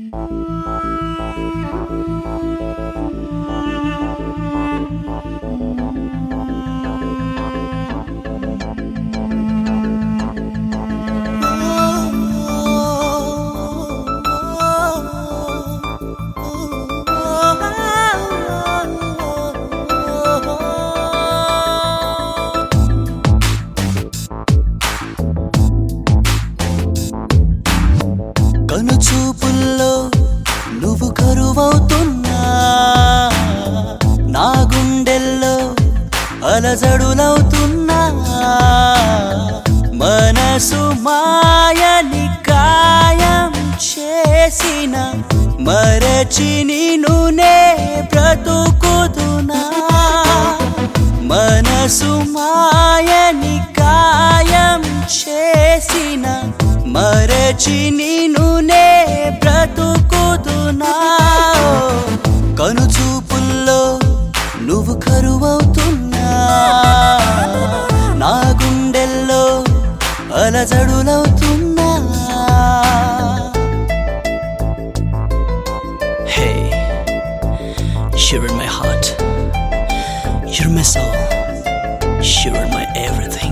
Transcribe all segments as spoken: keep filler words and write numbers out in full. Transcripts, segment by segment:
కనుచూపుల్లో నువ్వు కరువవుతున్నా, నా గుండెల్లో అలజడులవుతున్నా. మనసు మాయని కాయం చేసిన మరచి నిన్నునే బ్రతుకుతున్నా. మనసు మాయని కాయం చేసిన మరచి నిన్నునే బ్రతుకుతున్నా. కనుచూపుల్లో నువ్వు కరువవుతున్నా, నా గుండెల్లో అలజడులవుతున్నా. Hey, you're in my heart, you're my soul, you're my everything.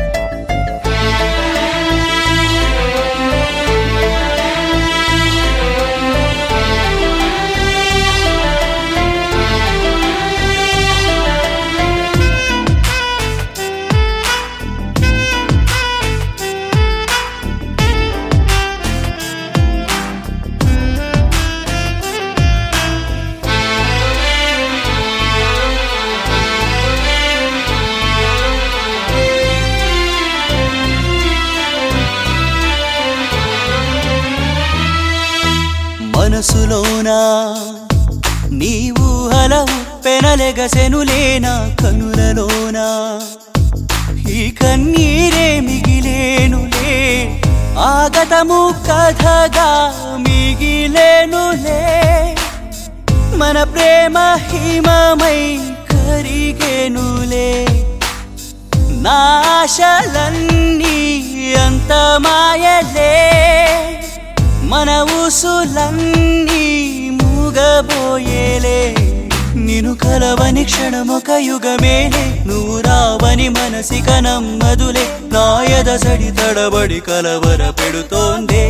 మనసులోనా నీవు అల ఉప్పెనలెగసెనులేనా, కనులలోనా ఈ కన్నీరే మిగిలేనులే. ఆగతము కథగా మిగిలేనులే. మన ప్రేమ హిమమై కరిగేనులే. నా ఆశలన్నీ అంత మాయలే. మన ఊసులన్నీ మూగబోయేలే. నిన్ను కలవని క్షణమొక యుగమేలే. నువ్వు రావని మనసిక నమ్మదులే. నా ఎదసడి తడబడి కలవర పెడుతోందే.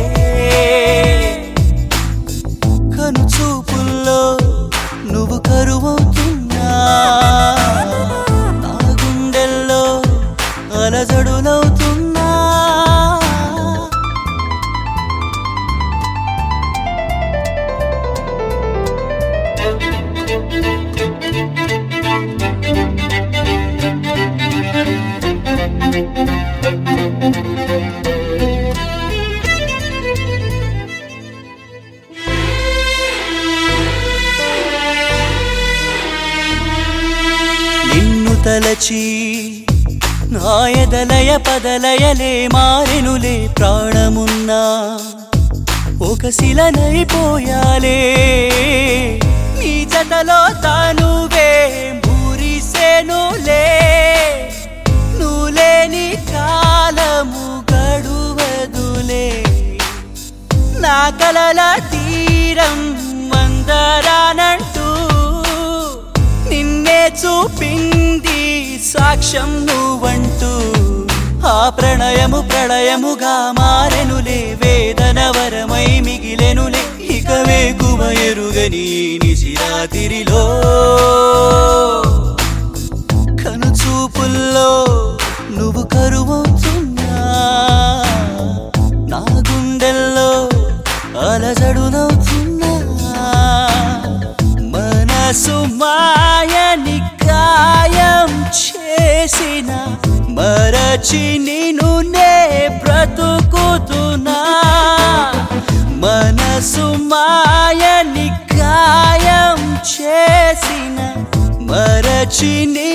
కనుచూపుల్లో నువ్వు కరువవుతున్నా, నా గుండెల్లో అలజడులవుతున్నా. నిన్ను తలచి నా ఎదలయ పదలయలే మారెనులే. ప్రాణమున్నా ఒక శిలనైపోయాలే. నీ జతలో తానువే మురిసెనులే. నువ్వులేని కాలము గడువదులే. నా కలల తీరం మందరానంటూ నిన్నే చూపింది సాక్ష్యం నువ్వంటూ. ఆ ప్రణయము ప్రళయముగా మారెనులే. వేదన వరమై మిగిలెనులే. ఇక వేకువ ఎరుగని నిశిరాతిరిలో. కనుచూపుల్లో నువ్వు కరువవుతున్నా, నా గుండెల్లో అలజడులవుతున్నా. మనసు మాయని కాయం చేసిన మరచి నిన్నునే బ్రతుకుతున్నా. మనసు మాయని కాయం చేసిన మరచి